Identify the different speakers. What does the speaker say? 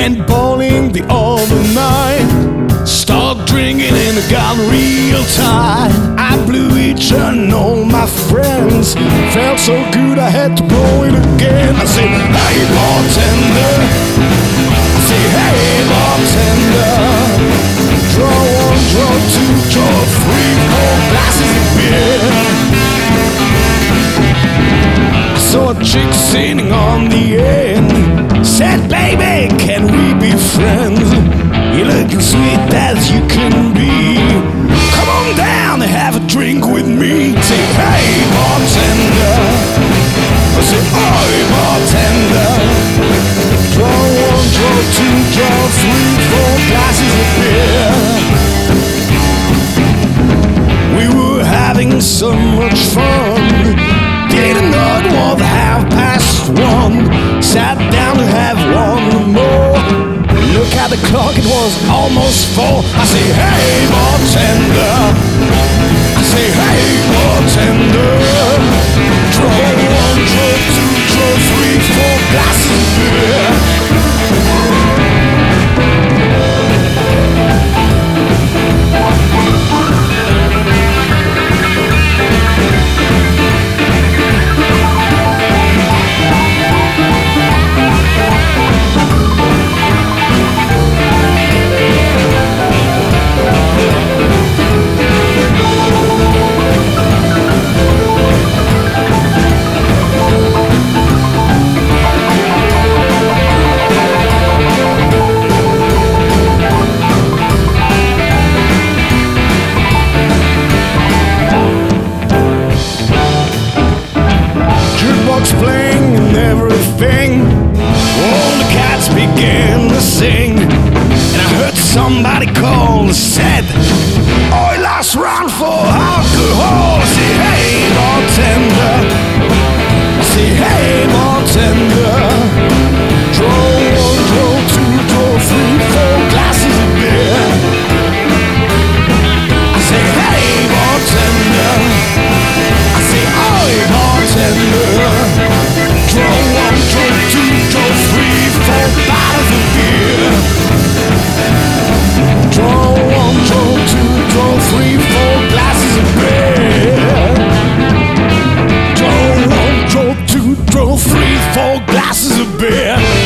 Speaker 1: went bowling the other night. Start drinking and it got real tight. I blew each and all my friends. Felt so good I had to blow it again. I say, hey bartender. I say, hey bartender. Draw one, draw two, draw three, 4 glasses of beer. I saw a chick sitting on the end. Said, baby, can we be friends? You're looking sweet as you can be. Come on down and have a drink with me. Say, hey bartender. I say, oh bartender. Draw one, draw two, draw three, 4 glasses of beer. We were having so much fun. Didn't know it was 1:30. Sat down to have one more. Look at the clock, it was almost 4. I say, hey bartender. I say, hey bartender. Draw one, draw two, draw three, 4 glasses of beer. Playing and everything. All the cats began to sing, and I heard somebody call and said, oh, last round for alcohol. I say, hey bartender. I say, hey bartender. Draw one, draw two, draw three, 4 glasses of beer. I say, hey bartender. I say, oh bartender. Draw one, draw two, draw three, 4 bottles of beer. Draw one, draw two, draw three, 4 glasses of beer. Draw one, draw two, draw three, 4 glasses of beer.